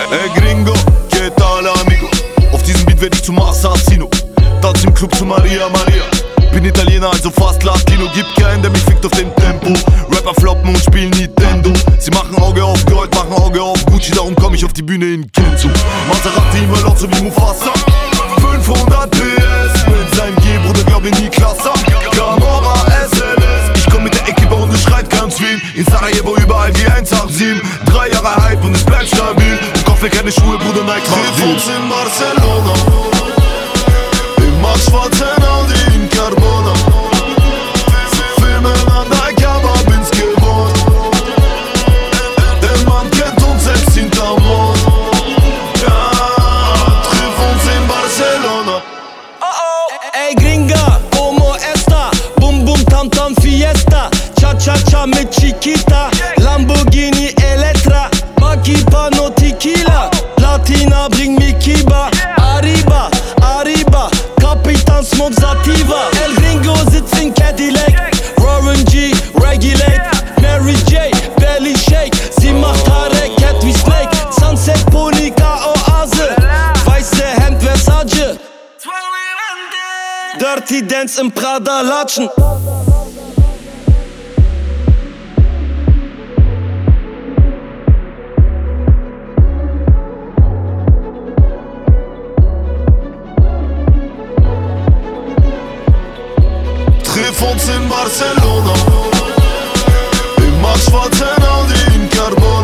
Gringo, que tal amigo? Auf diesem Beat werd ich zum Assassino. Tanz im Club zu Maria Maria. Bin Italiener, also fast Latino. Gibt keinen, der mich fickt auf dem Tempo. Rapper floppen und spielen Nintendo. Sie machen Auge auf Gold, machen Auge auf Gucci. Darum komm ich auf die Bühne in Kenzo. Maserati immer laut so wie Mufasa. 500 PS mit seinem G-Bruder, glaub in die Klasse. Camorra SLS. Ich komm mit der Equipe und es schreit ganz viel. In Sarajevo überall wie 187. 3 Jahre Hype und es bleibt stabil. Ich kaufe keine Schuhe, Bruder, Nike macht Deal. Treff uns in Barcelona. Im schwarzen Audi in Carbona. Filmen an der Kebab ins Gewohnt. Der Mann kennt uns selbst hinterm Mond. Ja, treff uns in Barcelona. Ey Gringa, como esta? Bum bum tam tam fiesta. Cha cha cha mit Chiquita. Lamborghini Elettra. Makipa no tequila. Latina bring mi Kiba. Arriba, arriba. Kapitan Smoke Sativa. El Gringo sitzt in Cadillac. Warren G, Regulate. Mary J, Belly Shake. Sie macht Hareket wie Snake. Sunset Polika Oase. Weiße Hemd Versace. Dirty Dance im Prada Latschen. Treff uns in Barcelona. Im schwarzen Audi in Carbona.